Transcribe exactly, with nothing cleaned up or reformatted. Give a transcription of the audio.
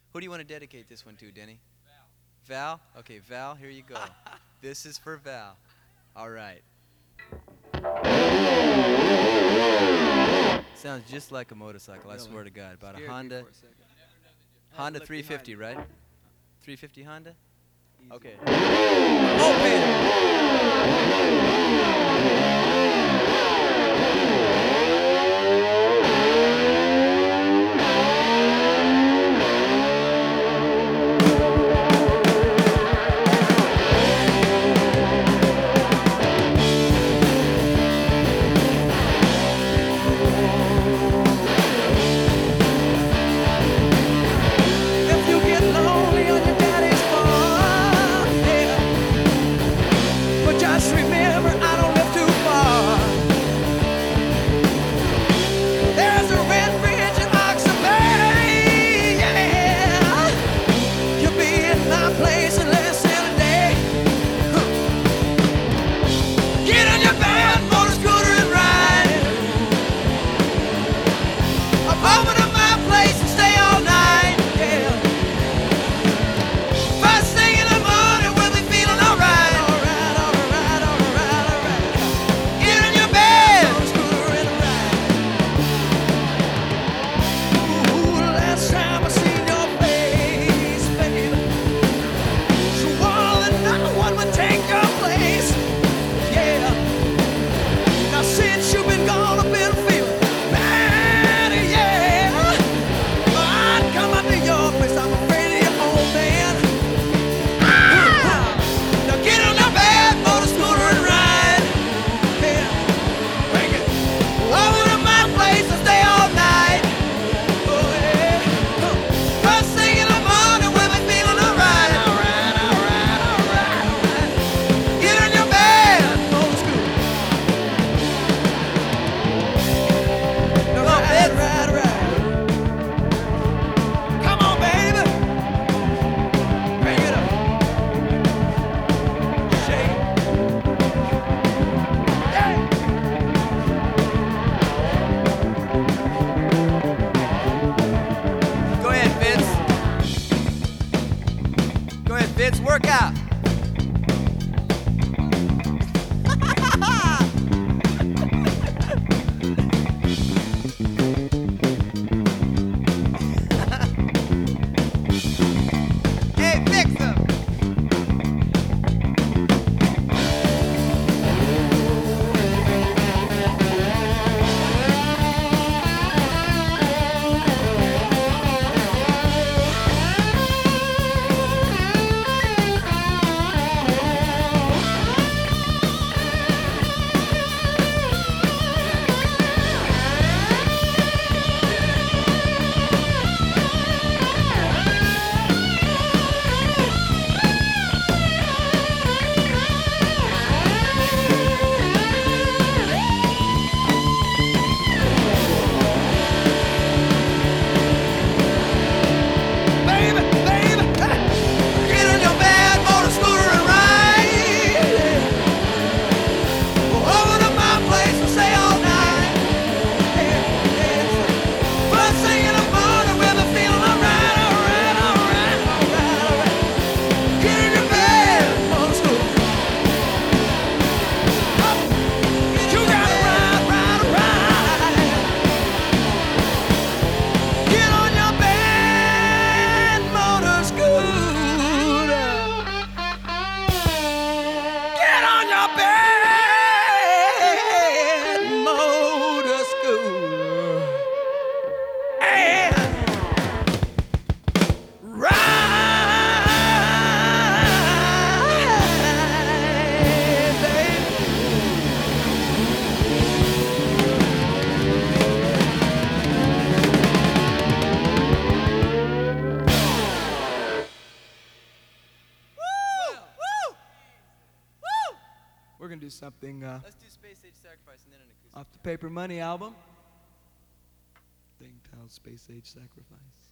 Who do you want to dedicate this one to, Denny? Val? Okay, Val, here you go. This is for Val. All right. Sounds just like a motorcycle, I Really? swear to God. About Scared a me Honda. for a second. I had to Honda look three behind fifty, me. right? three fifty Honda? Easy. Okay. Open! If you get lonely on your daddy's farm, yeah. But just remember, I don't live too far. There's a red bridge in Oxford Bay, yeah. You'll be in my place in less than a day. Huh. Get on your bad motor scooter and ride. I'm over to my place and stay all night, yeah. First thing in the morning, we'll be feeling alright. Alright, alright, alright, alright. Get in your bed, scooter and ride. Ooh, last time I seen your face, baby. Swore that no one would take your place, yeah. Now since you've been gone, I've been feeling bad, yeah. I'd come up to your place, I'm afraid of your old man. Now get on your bad motor scooter and ride. Yeah, bring it over to my place and stay all night. Oh yeah. First thing in the morning, we'll be feeling alright. Alright, alright, alright, alright. Get on your bad motor scooter. Now ride, ride, ride. Come on, baby. Bring it up. Shake it. Yeah. Go ahead, Vince. Go ahead, Vince. Work out. Hey, fix him. Baby, baby, get on your bad motor scooter and ride. Over to my place and stay all night. Yeah, yeah. First thing in the morning, we'll be feeling alright, alright, alright, alright, alright. Get in your bad motor scooter. You gotta ride, ride, ride. Get on your bad motor scooter. Get on your bad motor scooter and ride, baby. We're gonna do something uh, Let's do Space Age Sacrifice and then an acoustic. off the Paper Money album. Thing titled Space Age Sacrifice.